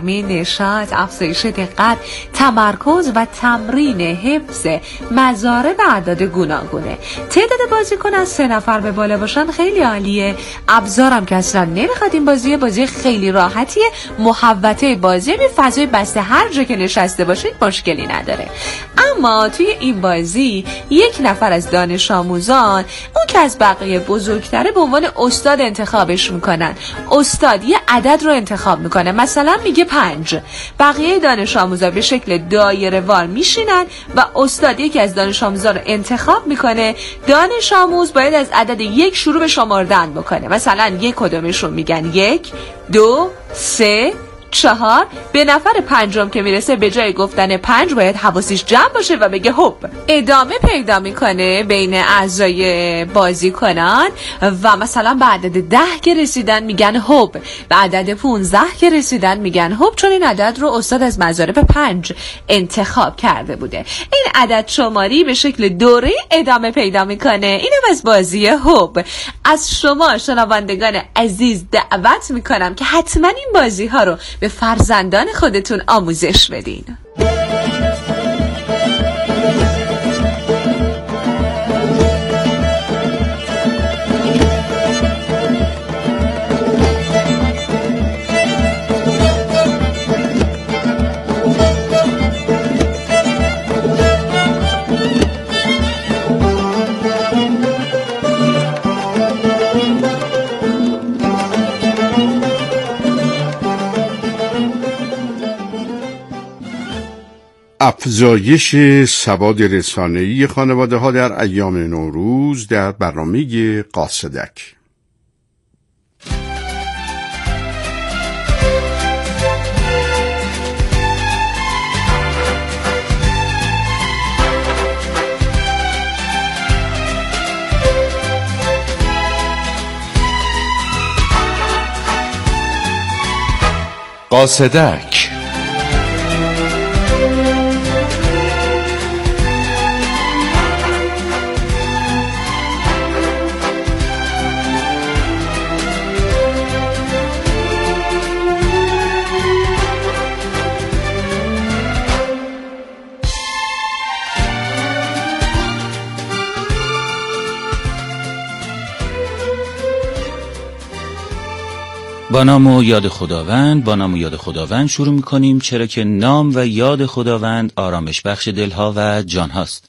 نشاط، افزایش دقت، تمرکز و تمرین حفظ مضارب اعداد گوناگونه. تعداد بازیکن از 3 نفر به بالا باشن خیلی عالیه. ابزارم که اصلا نمیخواد. این بازی خیلی راحتیه. محوطه بازی به فضای بسته، هر جا که نشسته باشید مشکلی نداره. اما توی این بازی 1 نفر از دانش آموزان، اون که از بقیه بزرگتره، به عنوان استاد انتخابش میکنن. استاد یه عدد رو انتخاب میکنه، مثلا میگه 5. بقیه دانش آموزا به شکل دایره وار میشینن و استاد یکی از دانش آموزا رو انتخاب میکنه. دانش آموز باید از عدد 1 شروع به شمردن بکنه. مثلا 1 کدومشون میگن 1، 2، 3، 4. به نفر 5م که میرسه به جای گفتن 5 باید حواسش جمع باشه و بگه هوب. ادامه پیدا میکنه بین اعضای بازیکنان و مثلا به عدد 10 که رسیدن میگن هوب، به عدد 15 که رسیدن میگن هوب، چون این عدد رو استاد از مضارب 5 انتخاب کرده بوده. این عدد شماری به شکل دوره ادامه پیدا میکنه. اینم از بازی هوب. از شما شنوندگان عزیز دعوت میکنم که حتما این بازی ها رو به فرزندان خودتون آموزش بدین. افزایش سواد رسانه‌ای خانواده‌ها در ایام نوروز در برنامه قاصدک. قاصدک با نام و یاد خداوند شروع می‌کنیم، چرا که نام و یاد خداوند آرامش بخش دلها و جان هاست.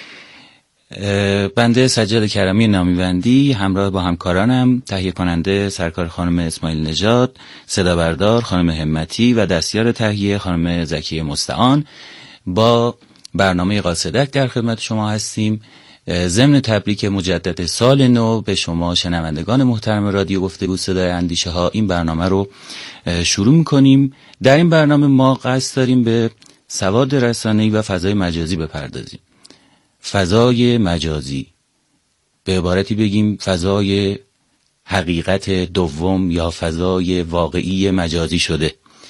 بنده سجاد کرمی نامیوندی همراه با همکارانم، تهیه کننده سرکار خانم اسماعیل نژاد، صدا بردار خانم همتی و دستیار تهیه خانم زکیه مستعان، با برنامه قاصدک در خدمت شما هستیم. ضمن تبریک مجدد سال نو به شما شنوندگان محترم رادیو گفتگو صدای اندیشه ها، این برنامه رو شروع می‌کنیم. در این برنامه ما قصد داریم به سواد رسانه‌ای و فضای مجازی بپردازیم. فضای مجازی، به عبارتی بگیم فضای حقیقت دوم یا فضای واقعی مجازی شده.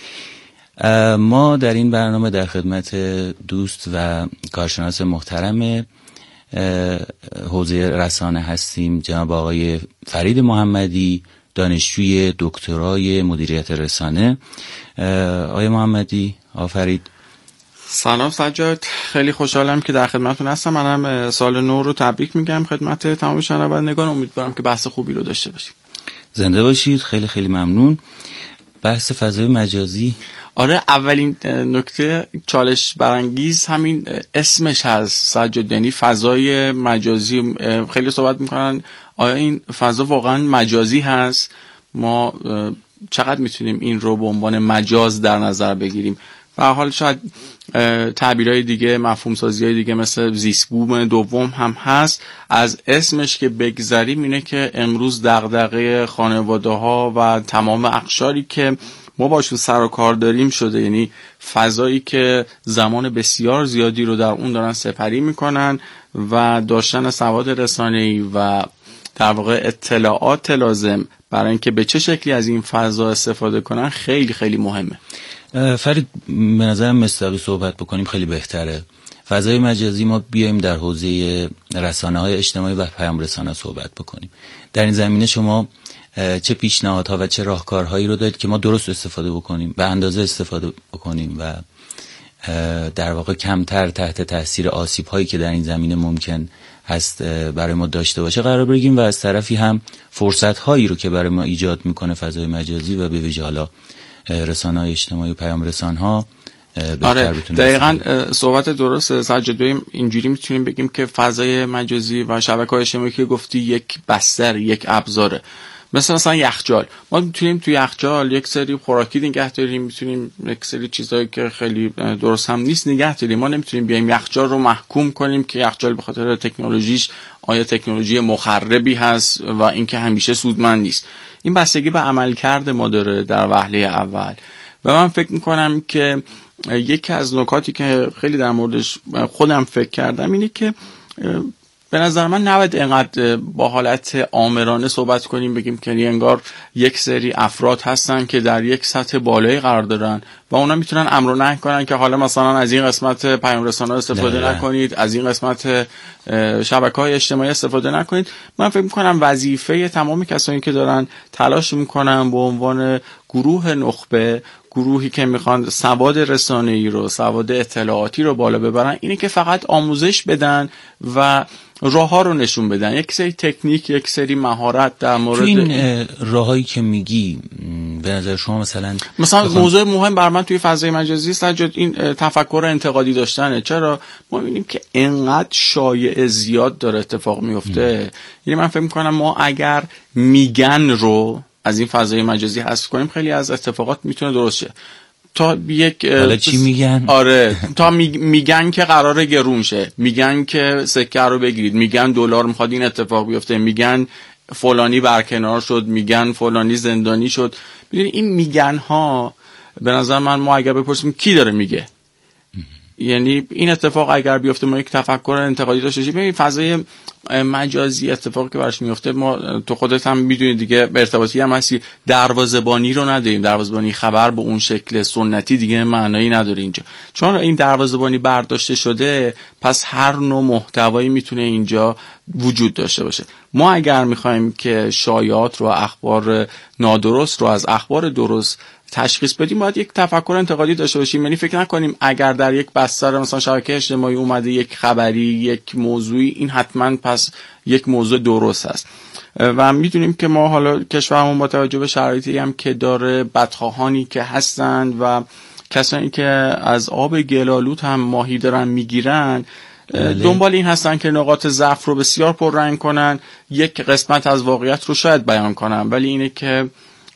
ما در این برنامه در خدمت دوست و کارشناس محترم حوزه رسانه هستیم، جناب آقای فرید محمدی، دانشجوی دکترای مدیریت رسانه. آقای محمدی، آقای فرید، سلام سجاد، خیلی خوشحالم که در خدمتتون هستم. منم سال نو رو تبریک میگم خدمت تمام شنوندگان. امیدوارم که بحث خوبی رو داشته باشیم. زنده باشید. خیلی خیلی ممنون. بحث فضای مجازی، آره، اولین نکته چالش برانگیز همین اسمش هست سجاد، یعنی فضای مجازی. خیلی صحبت میکنن آیا این فضا واقعا مجازی هست؟ ما چقدر میتونیم این رو به عنوان مجاز در نظر بگیریم؟ و حال شاید تعبیرهای دیگه، مفهوم سازیهای دیگه مثل زیست بوم دوم هم هست. از اسمش که بگذریم اینه که امروز دغدغه خانواده ها و تمام اقشاری که ما باشون سر و کار داریم شده، یعنی فضایی که زمان بسیار زیادی رو در اون دارن سپری میکنن و داشتن سواد رسانه‌ای و در واقع اطلاعات لازم برای اینکه به چه شکلی از این فضا استفاده کنن خیلی خیلی مهمه. فرید، به نظرم مستقی صحبت بکنیم خیلی بهتره. فضای مجازی، ما بیایم در حوزه رسانه‌های اجتماعی و پیام رسانه صحبت بکنیم. در این زمینه شما چه پیشنهادها و چه راهکارهایی رو دارید که ما درست استفاده بکنیم، به اندازه استفاده بکنیم و در واقع کمتر تحت تاثیر آسیب‌هایی که در این زمینه ممکن هست برای ما داشته باشه قرار بگیریم و از طرفی هم فرصت‌هایی رو که برای ما ایجاد میکنه فضای مجازی و به ویژه حالا رسانه‌های اجتماعی و پیام رسان‌ها آره دقیقاً صحبت درسته سجاد. اینجوری میتونیم بگیم که فضای مجازی و شبکه‌های اجتماعی که گفتی یک بستر، یک ابزاره. مثلا یخچال، ما میتونیم توی یخچال یک سری خوراکی نگه داریم، میتونیم یک سری چیزایی که خیلی درست هم نیست نگه داریم. ما نمیتونیم بیایم یخچال رو محکوم کنیم که یخچال به خاطر تکنولوژیش آیا تکنولوژی مخربی هست و اینکه همیشه سودمند نیست. این بستگی به عملکرد ما داره در وهله اول. و من فکر میکنم که یکی از نکاتی که خیلی در موردش خودم فکر کردم اینه که به نظر من نباید اینقدر با حالت آمرانه صحبت کنیم، بگیم که انگار یک سری افراد هستن که در یک سطح بالایی قرار دارن و اونا میتونن امر و نهی کنن که حالا مثلا از این قسمت پیام رسانه‌ها استفاده نکنید، از این قسمت شبکه‌های اجتماعی استفاده نکنید. من فکر می‌کنم وظیفه تمام کسانی که دارن تلاش می‌کنن به عنوان گروه نخبه، گروهی که میخوان سواد رسانه‌ای رو، سواد اطلاعاتی رو بالا ببرن، اینه که فقط آموزش بدن و راه‌ها رو نشون بدن، یک سری تکنیک، یک سری مهارت در مورد این راهایی که میگی. به نظر شما مثلا موضوع مهم بر من توی فضای مجازی سجاد این تفکر انتقادی داشتنه. چرا؟ ما می‌بینیم که انقدر شایعه زیاد داره اتفاق میفته. یعنی من فکر می‌کنم ما اگر میگن رو از این فضای مجازی حذف کنیم خیلی از اتفاقات میتونه درست شه. تا یک حالا چی میگن؟ آره تا میگن که قراره گرون شه، میگن که سکه رو بگیرید، میگن دلار میخواد این اتفاق بیفته، میگن فلانی برکنار شد، میگن فلانی زندانی شد. ببینید این میگن ها به نظر من ما اگر بپرسیم کی داره میگه، یعنی این اتفاق اگر بیفته ما یک تفکر انتقادی داشته باشیم. این فضای مجازی اتفاقی که براش میفته، ما تو خودت هم میدونی دیگه، به ارتباطی هم هستی، دروازه‌بانی رو نداریم. دروازه‌بانی خبر به اون شکل سنتی دیگه معنایی نداره اینجا، چون این دروازه‌بانی برداشته شده. پس هر نوع محتوایی میتونه اینجا وجود داشته باشه. ما اگر میخوایم که شایعات رو، اخبار نادرست رو از اخبار درست تشخیص بدیم، باید یک تفکر انتقادی داشته باشیم. یعنی فکر نکنیم اگر در یک بستر مثلا شبکه اجتماعی اومده یک خبری، یک موضوعی، این حتما پس یک موضوع درست است. و میدونیم که ما حالا کشورمون با توجه به شرایطی هم که داره، بدخواهانی که هستند و کسانی که از آب گلالود هم ماهی دارن میگیرن، دنبال این هستن که نقاط ضعف رو بسیار پررنگ کنن، یک قسمت از واقعیت رو شاید بیان کنن، ولی اینه که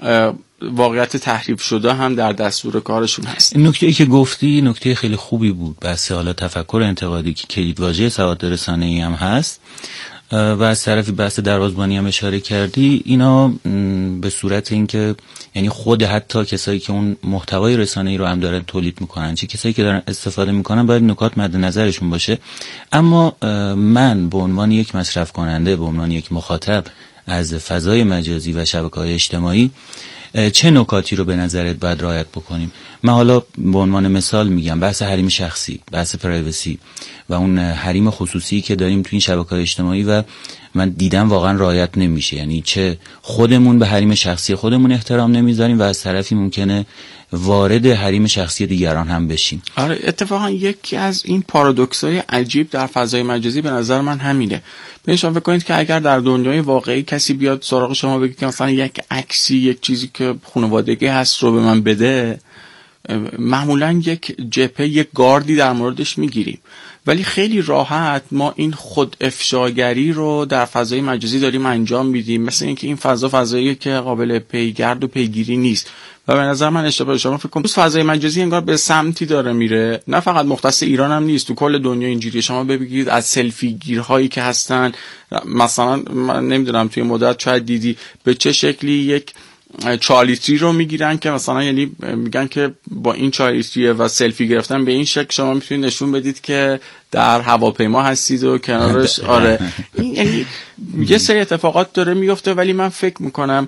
واقعیت تحریف شده هم در دستور کارشون هست. این نکته‌ای که گفتی نکته خیلی خوبی بود، بحث حالا تفکر انتقادی که کلیدواژه سواد رسانه‌ای هم هست و از طرفی بحث دروازه‌بانی هم اشاره کردی. اینا به صورت اینکه یعنی خود حتی کسایی که اون محتوای رسانه‌ای رو هم دارن تولید میکنن، چه کسایی که دارن استفاده میکنن، باید نکات مد نظرشون باشه. اما من به عنوان یک مصرف کننده، به عنوان یک مخاطب از فضای مجازی و شبکه‌های اجتماعی، چه نکاتی رو به نظرت باید رعایت بکنیم؟ من حالا به عنوان مثال میگم بحث حریم شخصی، بحث پرایوسی و اون حریم خصوصی که داریم تو این شبکه‌های اجتماعی و من دیدم واقعا رعایت نمیشه. یعنی چه خودمون به حریم شخصی خودمون احترام نمیذاریم و از طرفی ممکنه وارد حریم شخصی دیگران هم بشیم. آره اتفاقا یکی از این پارادوکس‌های عجیب در فضای مجازی به نظر من همینه. شما فکر کنید که اگر در دنیای واقعی کسی بیاد سراغ شما بگه که مثلا یک عکسی، یک چیزی که خانوادگی هست رو به من بده، معمولا یک جبهه، یک گاردی در موردش میگیریم. ولی خیلی راحت ما این خود افشاگری رو در فضای مجازی داریم انجام میدیم، مثل اینکه این فضایی که قابل پیگرد و پیگیری نیست. و به نظر من اشتباه شما فکر کنم فضای مجازی انگار به سمتی داره میره، نه فقط مختص ایران هم نیست، تو کل دنیا اینجوریه. شما ببینید از سلفی گیرهایی که هستن، مثلا من نمیدونم توی مدت شاید دیدی به چه شکلی یک 4 لیتری رو میگیرن که مثلا یعنی میگن که با این 4 لیتری و سلفی گرفتن به این شکل شما میتونید نشون بدید که در هواپیما هستید و کنارش آره این یعنی یه سری اتفاقات داره میفته. ولی من فکر میکنم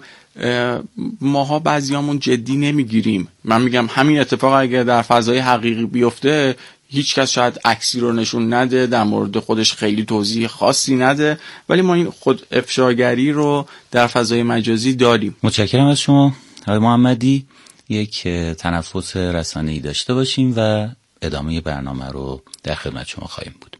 ماها بعضیامون جدی نمیگیریم. من میگم همین اتفاق اگه در فضای حقیقی بیفته هیچ کس شاید عکسی رو نشون نده، در مورد خودش خیلی توضیح خاصی نده، ولی ما این خود افشاگری رو در فضای مجازی داریم. متشکرم از شما آقای محمدی. یک تنفس رسانه‌ای داشته باشیم و ادامه برنامه رو در خدمت شما خواهیم بود.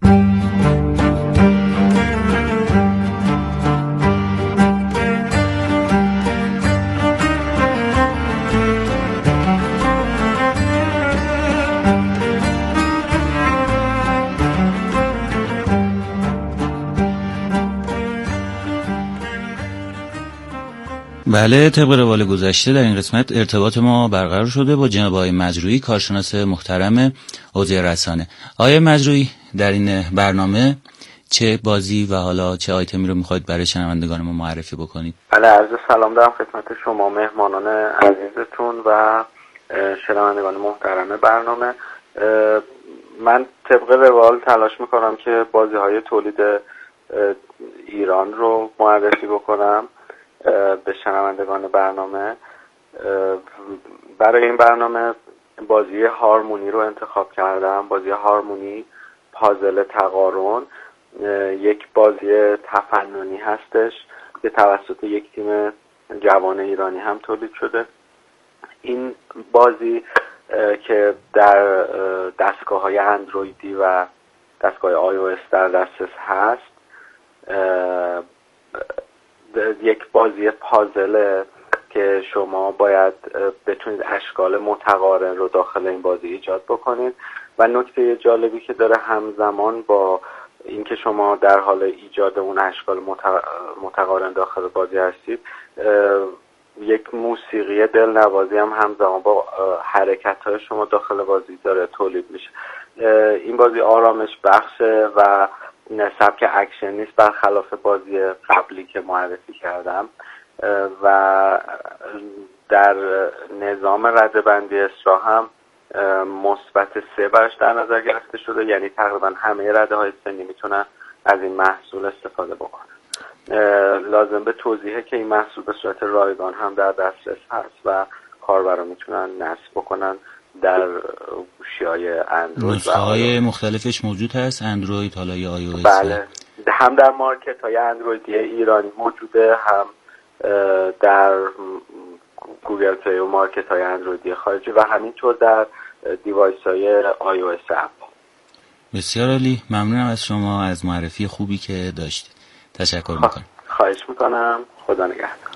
بله، طبق روال گذشته در این قسمت ارتباط ما برقرار شده با جناب آقای مجروحی، کارشناس محترم حوزه رسانه. آقای مجروحی، در این برنامه چه بازی و حالا چه آیتمی رو میخواید برای شنوندگان ما معرفی بکنید؟ بله، عرض سلام دارم خدمت شما مهمانان عزیزتون و شنوندگان محترم برنامه. من طبق روال تلاش میکنم که بازی‌های تولید ایران رو معرفی بکنم به شنوندگان برنامه. برای این برنامه بازی هارمونی رو انتخاب کردم. بازی هارمونی پازل تقارن یک بازی تفننی هستش که توسط یک تیم جوان ایرانی هم تولید شده. این بازی که در دستگاه‌های اندرویدی و دستگاه iOS در دسترس هست، یک بازی پازل که شما باید بتونید اشکال متقارن رو داخل این بازی ایجاد بکنید و نکته جالبی که داره، همزمان با اینکه شما در حال ایجاد اون اشکال متقارن داخل بازی هستید، یک موسیقی دلنوازی هم همزمان با حرکت‌های شما داخل بازی داره تولید میشه. این بازی آرامش بخشه و سبک اکشن نیست، برخلاف بازی قبلی که معرفی کردم، و در نظام رده‌بندی اسرا هم مثبت 3 برش در نظر گرفته شده، یعنی تقریبا همه رده‌های سنی میتونن از این محصول استفاده بکنن. لازم به توضیحه که این محصول به صورت رایگان هم در دسترس هست و کاربران میتونن نصب بکنن در گوشی‌های اندروید. نسخه‌های مختلفش موجود هست، اندروید حالا یا iOS؟ بله، هم در مارکت‌های اندرویدی ایرانی موجوده، هم در گوگل پلی و مارکت‌های اندرویدی خارجی و همینطور در دیوایس‌های iOS اپ. بسیار عالی، ممنونم از شما از معرفی خوبی که داشتید. تشکر میکنم. خواهش میکنم. خدا نگهدار.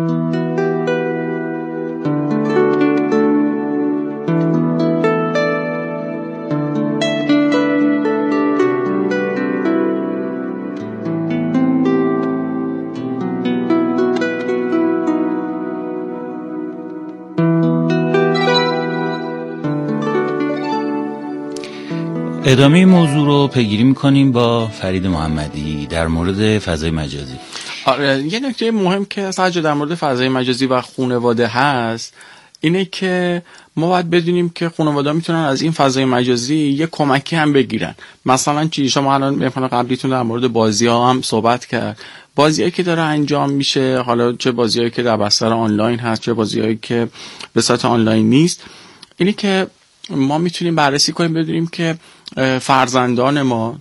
ادامه موضوع رو پیگیری میکنیم با فرید محمدی در مورد فضای مجازی. آره، یه نکته مهم که سجاد در مورد فضای مجازی و خانواده هست اینه که ما باید بدونیم که خانواده میتونن از این فضای مجازی یه کمکی هم بگیرن. مثلا چی؟ شما الان مهمان قبلیتون در مورد بازی ها هم صحبت کرد. بازیایی که داره انجام میشه، حالا چه بازیایی که در بستر آنلاین هست چه بازیایی که به صورت آنلاین نیست، اینی که ما میتونیم بررسی کنیم بدونیم که فرزندان ما،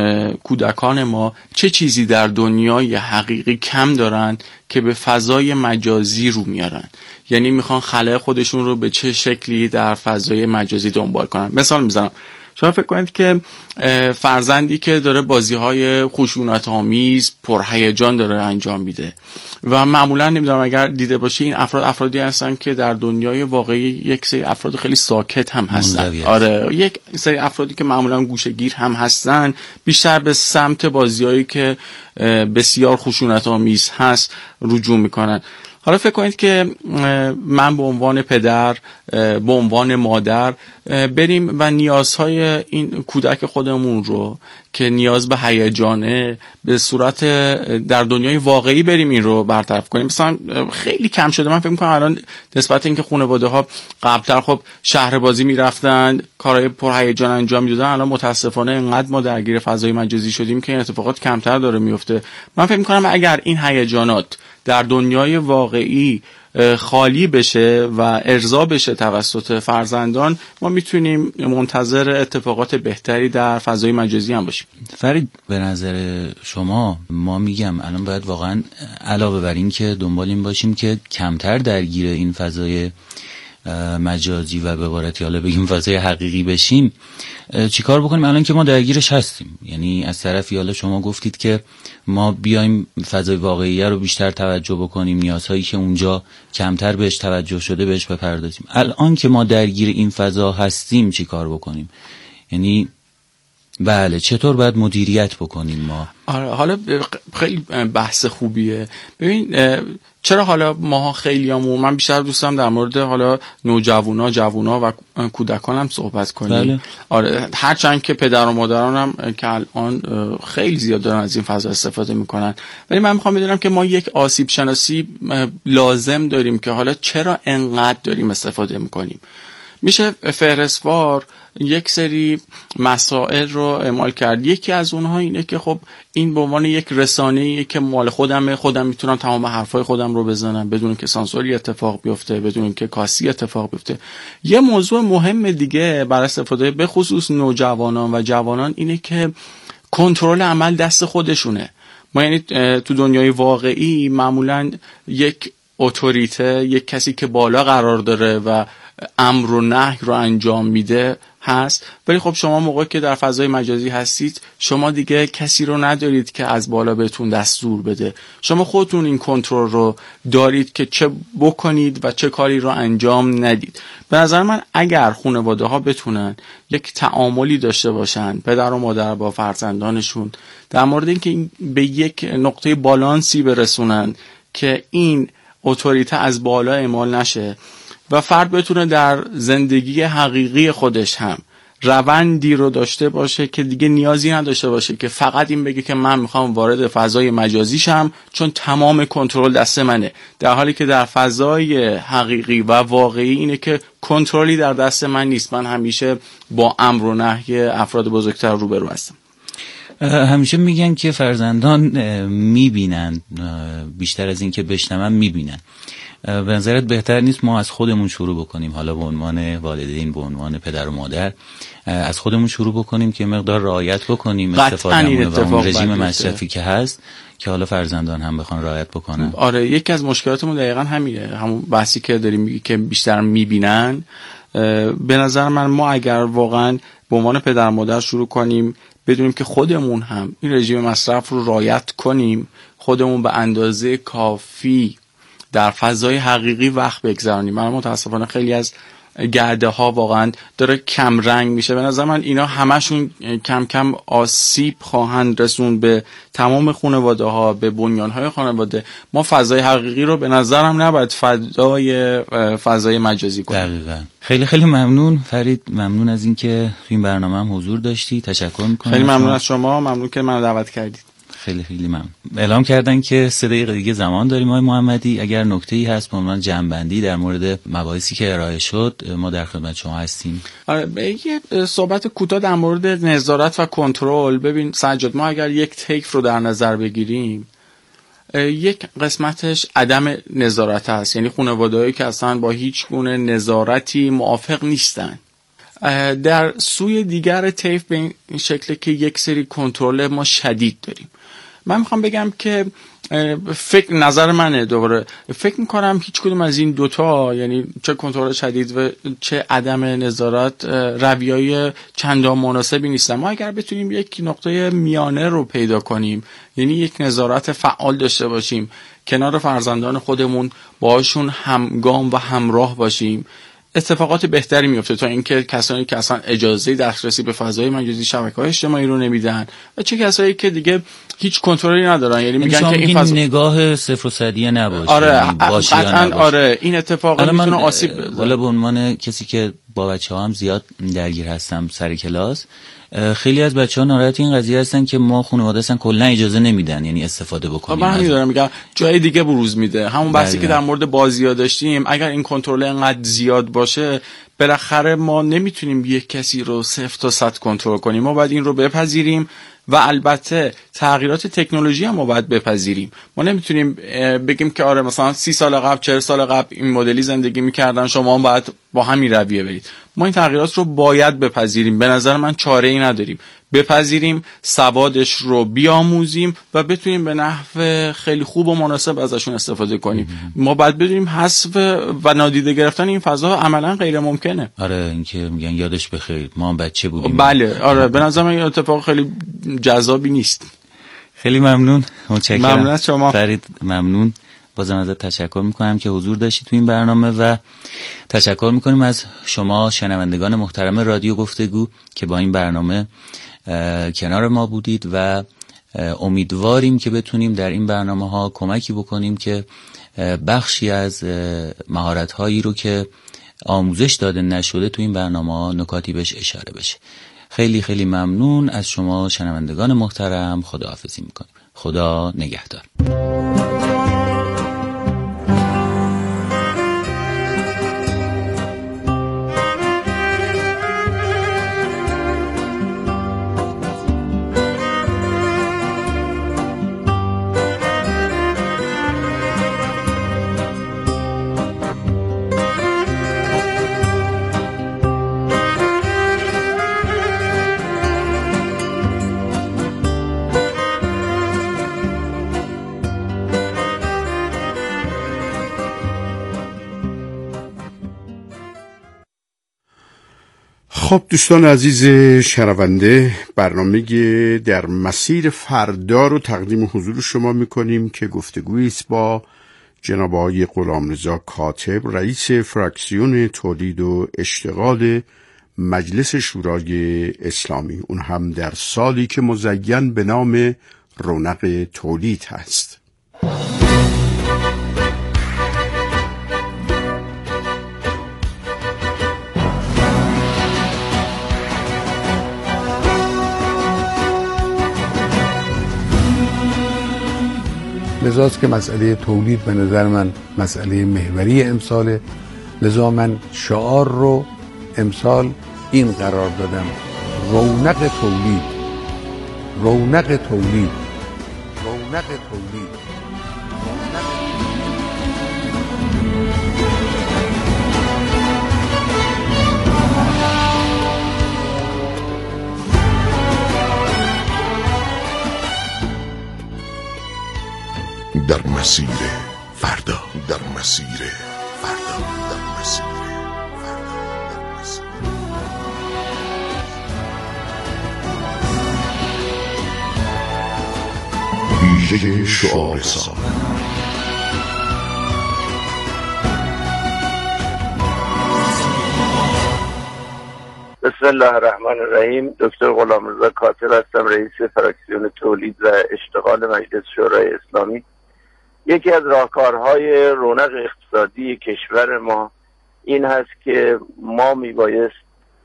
کودکان ما چه چیزی در دنیای حقیقی کم دارن که به فضای مجازی رو میارن، یعنی میخوان خلق خودشون رو به چه شکلی در فضای مجازی دنبال کنن. مثال میزنم، شما فکر کنید که فرزندی که داره بازی‌های خشونت‌آمیز پرهیجان داره انجام میده و معمولا نمیدونم اگر دیده باشی این افرادی هستن که در دنیای واقعی یک سری افراد خیلی ساکت هم هستن. آره، یک سری افرادی که معمولا گوشه‌گیر هم هستن بیشتر به سمت بازی‌هایی که بسیار خشونت‌آمیز هست رجوع میکنن. حالا فکر کنید که من به عنوان پدر، به عنوان مادر بریم و نیازهای این کودک خودمون رو که نیاز به هیجانه به صورت در دنیای واقعی بریم این رو برطرف کنیم. مثلا خیلی کم شده، من فکر می‌کنم الان نسبت اینکه خانواده‌ها قبل‌تر خب شهر بازی می‌رفتن، کارهای پرهیجان انجام می‌دادن، الان متاسفانه انقدر ما درگیر فضای مجازی شدیم که این اتفاقات کمتر داره میفته. من فکر می‌کنم اگر این هیجانات در دنیای واقعی خالی بشه و ارضا بشه توسط فرزندان، ما میتونیم منتظر اتفاقات بهتری در فضای مجازی هم باشیم. فرید، به نظر شما ما میگم الان باید واقعا علاوه بر این که دنبال این باشیم که کمتر درگیر این فضای مجازی و به عبارتی حالا بگیم فضای حقیقی بشیم، چیکار بکنیم الان که ما درگیرش هستیم؟ یعنی از طرفی حالا شما گفتید که ما بیایم فضای واقعی رو بیشتر توجه بکنیم، نیازهایی که اونجا کمتر بهش توجه شده بهش بپردازیم. الان که ما درگیر این فضا هستیم چیکار بکنیم؟ یعنی بله چطور باید مدیریت بکنیم ما؟ آره، حالا خیلی بحث خوبیه. ببین چرا حالا ماها خیلیامون، من بیشتر دوستم در مورد حالا جوونا و کودکان هم صحبت کنیم. بله. آره، هرچند که پدر و مادران هم که الان خیلی زیاد دارن از این فضا استفاده میکنن، ولی من میخوام بدونم که ما یک آسیب شناسی لازم داریم که حالا چرا انقدر داریم استفاده میکنیم. میشه فهرستوار یک سری مسائل رو اعمال کرد. یکی از اونها اینه که خب این به عنوان یک رسانه‌ایه که مال خودم میتونم تمام حرفای خودم رو بزنم بدون که سانسوری اتفاق بیفته، بدون که کاسی اتفاق بیفته. یه موضوع مهم دیگه برای استفاده به خصوص نوجوانان و جوانان اینه که کنترل عمل دست خودشونه. ما یعنی تو دنیای واقعی معمولاً یک اتوریته، یک کسی که بالا قرار داره و امر و نهی رو انجام میده هست، ولی خب شما موقعی که در فضای مجازی هستید شما دیگه کسی رو ندارید که از بالا بهتون دستور بده. شما خودتون این کنترل رو دارید که چه بکنید و چه کاری رو انجام ندید. به نظر من اگر خانواده ها بتونن یک تعاملی داشته باشن، پدر و مادر با فرزندانشون، در مورد اینکه به یک نقطه بالانسی برسونن که این اتوریته از بالا اعمال نشه و فرد بتونه در زندگی حقیقی خودش هم روندی رو داشته باشه که دیگه نیازی نداشته باشه که فقط این بگه که من میخوام وارد فضای مجازی شم چون تمام کنترل دست منه، در حالی که در فضای حقیقی و واقعی اینه که کنترلی در دست من نیست. من همیشه با امر و نهی افراد بزرگتر روبرو هستم. همیشه میگن که فرزندان میبینن بیشتر از این که بشنون میبینن. به نظرت بهتر نیست ما از خودمون شروع بکنیم، حالا به عنوان والدین، به عنوان پدر و مادر، از خودمون شروع بکنیم که مقدار رعایت بکنیم استفادهمون و اون رژیم مصرفی که هست که حالا فرزندان هم بخوان رعایت بکنن؟ آره، یکی از مشکلاتمون دقیقا همینه، همون بحثی که داریم میگی که بیشتر میبینن. به نظر من ما اگر واقعا به عنوان پدر و مادر شروع کنیم بدونیم که خودمون هم این رژیم مصرف رو رعایت کنیم، خودمون به اندازه کافی در فضای حقیقی وقت بگذارونیم. من متاسفانه خیلی از گرده ها واقعا داره کم رنگ میشه. به نظر من اینا همشون کم کم آسیب خواهند رسون به تمام خانواده ها، به بنیان های خانواده. ما فضای حقیقی رو به نظرم نباید فضای مجازی کنیم. دقیقاً. خیلی خیلی ممنون فرید، ممنون از اینکه این برنامه هم حضور داشتی. تشکر میکنم. خیلی ممنون از شما، ممنون که منو دعوت کردید. خیلی خیلی ممنون. اعلام کردن که 3 دقیقه دیگه زمان داریم. آقای محمدی اگر نکته‌ای هست به عنوان جمع‌بندی در مورد مباحثی که ارائه شد ما در خدمت شما هستیم. یه صحبت کوتاه در مورد نظارت و کنترل. ببین سجاد، ما اگر یک تیپ رو در نظر بگیریم، یک قسمتش عدم نظارت هست، یعنی خانواده‌هایی که اصلا با هیچ گونه نظارتی موافق نیستن. در سوی دیگر طیف به این شکل که یک سری کنترل ما شدید داریم. من میخوام بگم که نظر منه، دوباره فکر میکنم هیچ کدوم از این دوتا، یعنی چه کنترل شدید و چه عدم نظارت، رویای چندان مناسبی نیستن. ما اگر بتونیم یک نقطه میانه رو پیدا کنیم، یعنی یک نظارت فعال داشته باشیم، کنار فرزندان خودمون باشون همگام و همراه باشیم، اتفاقات بهتری میفته تا اینکه کسانی که اصلا اجازه دسترسی به فضای مجازی، شبکه‌های اجتماعی رو نمیدن و چه کسایی که دیگه هیچ کنترلی ندارن، یعنی میگن که این فضا نگاه صفر و صدیه نباشه. آره قطعاً. آره این اتفاقا میتونه آسیب بزنه. والا به عنوان کسی که با بچه‌ها هم زیاد درگیر هستم سر کلاس، خیلی از بچه‌ها ناراحت این قضیه هستن که ما خانواده اصلا کلا اجازه نمیدن یعنی استفاده بکنیم. من میدونم، میگم جای دیگه بروز میده. همون بحثی که در مورد بازی‌ها داشتیم، اگر این کنترل انقدر زیاد باشه بالاخره ما نمیتونیم یک کسی رو 0 تا 100 کنترل کنیم. ما باید این رو بپذیریم و البته تغییرات تکنولوژی هم ما باید بپذیریم. ما نمیتونیم بگیم که آره مثلا 30 سال قبل 40 سال قبل این مدلی زندگی میکردن، شما هم باید با همین رویه برید. ما این تغییرات رو باید بپذیریم. به نظر من چاره ای نداریم. بپذیریم، سوادش رو بیاموزیم و بتونیم به نحو خیلی خوب و مناسب ازشون استفاده کنیم. ما باید بدونیم حذف و نادیده گرفتن این فضا عملا غیر ممکنه. آره اینکه میگن یادش بخیر ما هم بچه بودیم. بله آره به نظر من این اتفاق خیلی جذابی نیست. خیلی ممنون. متشکرم. ممنون از شما فرید. ممنون. بازم ازت تشکر میکنم که حضور داشتی تو این برنامه و تشکر میکنیم از شما شنوندگان محترم رادیو گفتگو که با این برنامه کنار ما بودید و امیدواریم که بتونیم در این برنامه ها کمکی بکنیم که بخشی از مهارت هایی رو که آموزش داده نشده تو این برنامه ها نکاتی بهش اشاره بشه. خیلی خیلی ممنون از شما شنوندگان محترم. خداحافظی میکنیم. خدا نگهدار. خب دوستان عزیز شنونده، برنامه در مسیر فردا رو تقدیم حضور شما میکنیم که گفتگویی است با جناب آقای غلامرضا کاتب، رئیس فراکسیون تولید و اشتغال مجلس شورای اسلامی، اون هم در سالی که مزین به نام رونق تولید هست. لذاست که مسئله تولید به نظر من مسئله محوری امساله. لذا من شعار رو امسال این قرار دادم: رونق تولید، رونق تولید، رونق تولید. در مسیر فردا، در مسیر فردا، در مسیر فردا، در مسیر. ویژه شعار سال. بسم الله الرحمن الرحیم. دکتر غلامرضا کاتب هستم، رئیس فراکسیون تولید و اشتغال مجلس شورای اسلامی. یکی از راهکارهای رونق اقتصادی کشور ما این هست که ما میبایست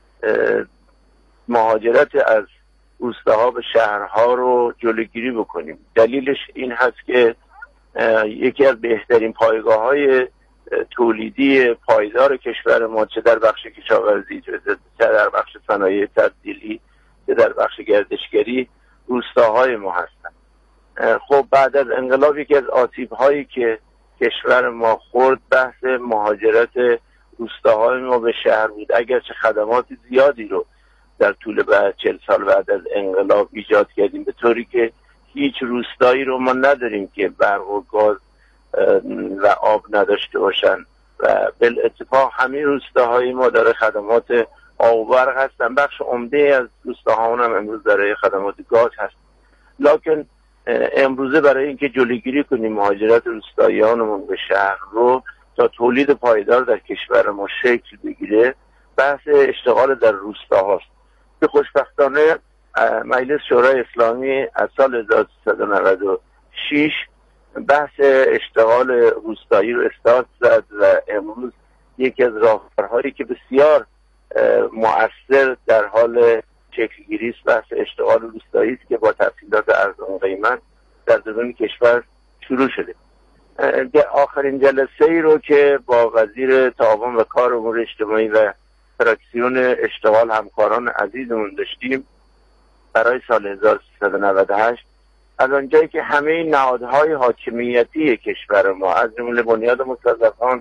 مهاجرت از روستاها به شهرها رو جلوگیری بکنیم. دلیلش این هست که یکی از بهترین پایگاه‌های تولیدی پایدار کشور ما، چه در بخش کشاورزی، چه در بخش صنایع تبدیلی، چه در بخش گردشگری، روستاهای ما هستند. خب بعد از انقلاب یکی از آسیب‌هایی که کشور ما خورد بحث مهاجرت روستاهای ما به شهر بود. اگرچه خدمات زیادی رو در طول 40 سال بعد از انقلاب ایجاد کردیم، به طوری که هیچ روستایی رو ما نداریم که برق و گاز و آب نداشته باشن و بالاتفاق همین روستاهای ما داره خدمات آب و برق هستن. بخش عمده از روستاها هم امروز داره خدمات گاز هست. لکن امروزه برای اینکه جلوگیری کنیم مهاجرت روستاییانمون به شهر رو تا تولید پایدار در کشور ما شکل بگیره، بحث اشتغال در روستاهاست که خوشبختانه مجلس شورای اسلامی از سال 1396 بحث اشتغال روستایی رو استارت زد و امروز یکی از راهکارهایی که بسیار مؤثر در حال شکلگیری است بحث اشتغال روستایی است که با تسهیلات ارزان قیمت در درون کشور شروع شده. آخرین جلسه ای رو که با وزیر تعاون و کار امور اجتماعی و اپراسیون اشتغال همکاران عزیزمون داشتیم برای سال 1398، از آنجایی که همه نهادهای حاکمیتی کشور ما از جمله بنیاد مستضعفان،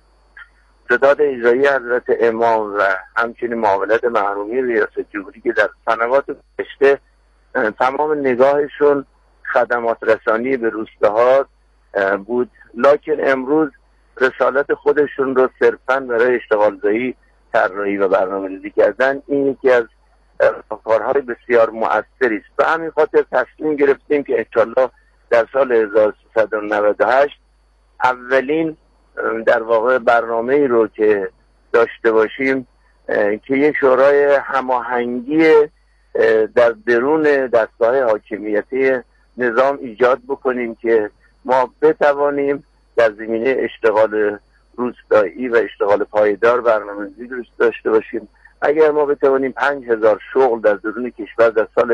ستاد اجرایی حضرت امام و همچنین معاونت محرومی ریاست جمهوری که در سنوات گذشته تمام نگاهشون خدمات رسانی به روستاها بود، لکن امروز رسالت خودشون رو صرفاً برای اشتغالزایی طراحی و برنامه‌ریزی کردن. این یکی از کارهای بسیار مؤثری است. به همین خاطر تصمیم گرفتیم که انشالله در سال 1398 اولین در واقع برنامه‌ای رو که داشته باشیم که یک شورای هماهنگی در درون دستگاه حاکمیتی نظام ایجاد بکنیم که ما بتوانیم در زمینه اشتغال روستایی و اشتغال پایدار برنامه‌ریزی داشته باشیم. اگر ما بتوانیم 5000 شغل در درون کشور در سال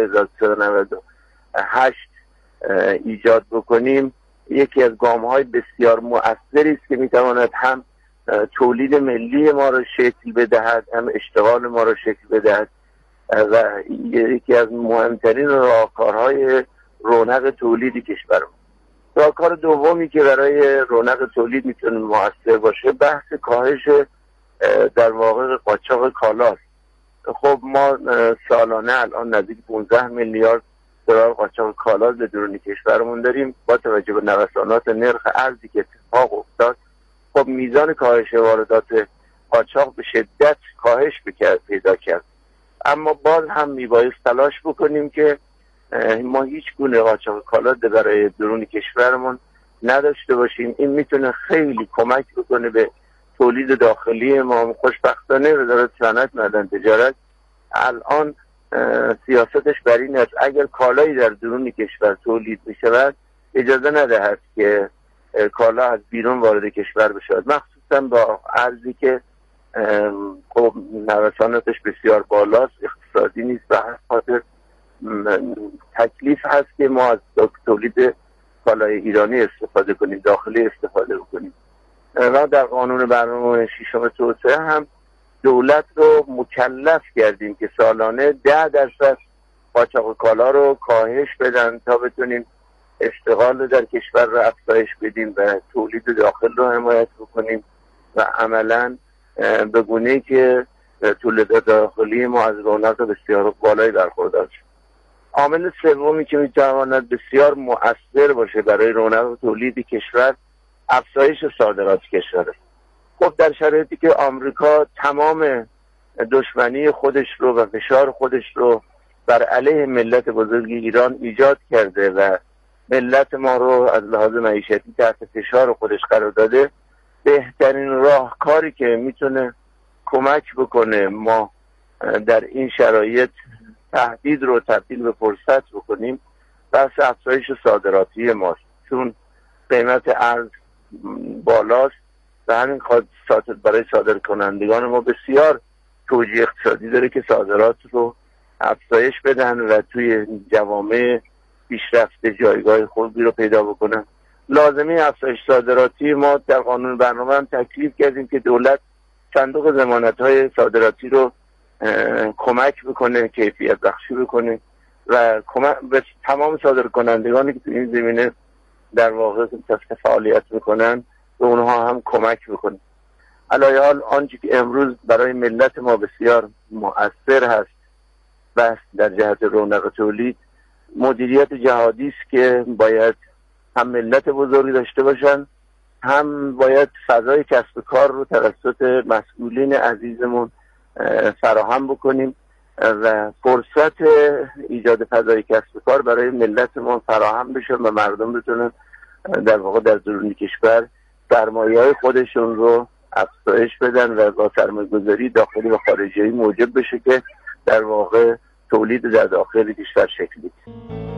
1398 ایجاد بکنیم، یکی از گام‌های بسیار مؤثری است که میتواند هم تولید ملی ما را شکل بدهد، هم اشتغال ما را شکل بدهد و یکی از مهمترین راهکارهای رونق تولید کشور ما. راهکار دومی که برای رونق تولید میتونه مؤثر باشه بحث کاهش در واقع قاچاق کالاست. خب ما سالانه الان نزدیک 15 میلیارد دلار قاچاق کالا به درون کشورمون داریم. با توجه به نوسانات نرخ ارزی که اتفاق افتاد، خب میزان کاهش واردات قاچاق به شدت کاهش پیدا کرد. اما باز هم میبایست تلاش بکنیم که ما هیچ گونه قاچاق کالا برای درون کشورمون نداشته باشیم. این میتونه خیلی کمک بکنه به تولید داخلی ما. خوشبختانه وزارت صنعت معدن تجارت الان سیاستش بر این است اگر کالایی در درون کشور تولید میشود اجازه ندهد که کالا از بیرون وارد کشور بشود، مخصوصا با ارزی که خب نوساناتش بسیار بالاست، اقتصادی نیست و هر خاطر تکلیف هست که ما از تولید کالای ایرانی استفاده کنیم، داخلی استفاده بکنیم. و در قانون برنامه ششم توسعه هم دولت رو مکلف کردیم که سالانه 10% قاچاق کالا رو کاهش بدن تا بتونیم اشتغال در کشور رو افزایش بدیم و تولید داخل رو حمایت بکنیم و عملاً به گونه‌ای که تولید داخلی ما از رونق بسیار بالایی برخوردار شد. عامل سومی که میتواند بسیار مؤثر باشه برای رونق تولید کشور افزایش صادرات کشور است. خب در شرایطی که آمریکا تمام دشمنی خودش رو و فشار خودش رو بر علیه ملت بزرگ ایران ایجاد کرده و ملت ما رو از لحاظ معیشتی تحت فشار خودش قرار داده، بهترین راهکاری که میتونه کمک بکنه ما در این شرایط تهدید رو تبدیل به فرصت بکنیم بحث افزایش صادراتی ماست، چون قیمت ارز بالاست و همین برای صادر کنندگان ما بسیار توجیه اقتصادی داره که صادرات رو افزایش بدن و توی جوامع پیشرفته جایگاه خوبی رو پیدا بکنن. لازمه افزایش صادراتی ما در قانون برنامه هم تکلیف کردیم که دولت صندوق ضمانت‌های صادراتی رو کمک بکنه، کیفیت بخشی بکنه و کمک به تمام صادرکنندگانی که تو این زمینه در واقع فعالیت میکنن به اونها هم کمک بکنه. علاوه حال آنچه که امروز برای ملت ما بسیار مؤثر هست بس در جهت رونق تولید مدیریت جهادی است که باید هم ملت بزرگی داشته باشن، هم باید فضای کسب کار رو توسط مسئولین عزیزمون فراهم بکنیم و فرصت ایجاد فضای کسب کار برای ملت ما فراهم بشه و مردم بتونن در واقع در درون کشور سرمایه‌های خودشون رو افزایش بدن و با سرمایه‌گذاری داخلی و خارجی موجب بشه که در واقع تولید در داخل کشور شکل بگیره.